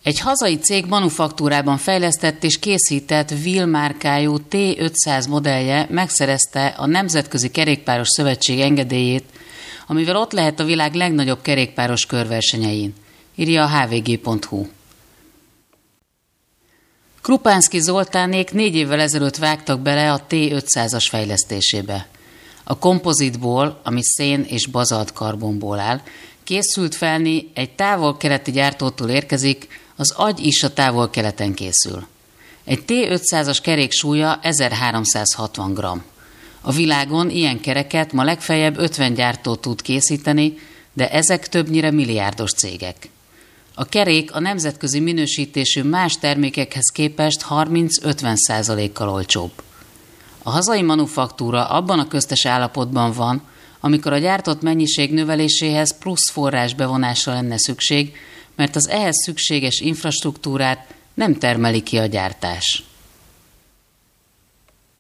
Egy hazai cég manufaktúrában fejlesztett és készített Will márkájú T500 modellje megszerezte a Nemzetközi Kerékpáros Szövetség engedélyét, amivel ott lehet a világ legnagyobb kerékpáros körversenyein, írja a hvg.hu. Krupánszky Zoltánék 4 évvel ezelőtt vágtak bele a T500-as fejlesztésébe. A kompozitból, ami szén és bazalt karbonból áll, készült felni egy távol-keleti gyártótól érkezik, az agy is a távol-keleten készül. Egy T500-as kerék súlya 1360 g. A világon ilyen kereket ma legfeljebb 50 gyártó tud készíteni, de ezek többnyire milliárdos cégek. A kerék a nemzetközi minősítésű más termékekhez képest 30-50%-kal olcsóbb. A hazai manufaktúra abban a köztes állapotban van, amikor a gyártott mennyiség növeléséhez plusz forrás bevonásra lenne szükség, mert az ehhez szükséges infrastruktúrát nem termeli ki a gyártás.